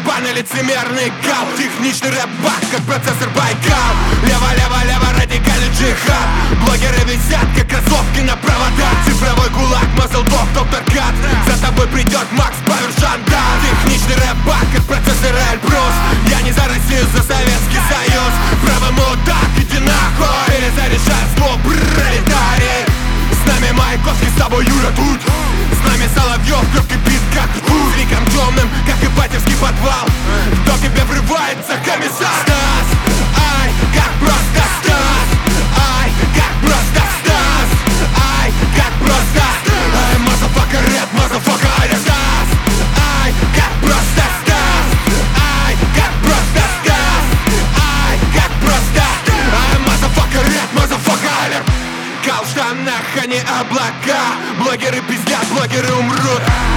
ебаный лицемерный гал. Техничный рэп-бак, как процессор Байкал. Лево, лево, лево, радикальный джихад. Блогеры висят, как кроссовки на проводах. Цифровой гулаг, мазлдок, доктор Кат. За тобой придет Макс Павер Жандар. Техничный рэп-бак, как процессор Эльбрус. Я не за Россию, за Советский Союз. Правый мудак, иди нахуй. Перезаряжай ствол, пролетарий. С нами Маяковский, с тобой Юра тут. С нами Соловьев, кровь кипит, как ртуть. С ликом темным, как Ипатьевский подвал. Кто к тебе врывается, комиссар? Стас, ай, как просто Стас. Ай, как просто Стас. Ай, как просто. Ай, motherfucker, red, motherfucker, ай, Стас. Ай, как просто Стас. Ай, как просто Стас. Ай, как просто. Ай, motherfucker, red, motherfucker, ай, кал в штанах, а не облака. Блогеры пиздят, блогеры умрут.